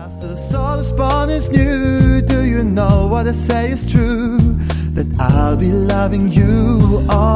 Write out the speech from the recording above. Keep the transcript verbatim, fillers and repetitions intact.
As the soul spawn is new, do you know what I say is true? That I'll be loving you all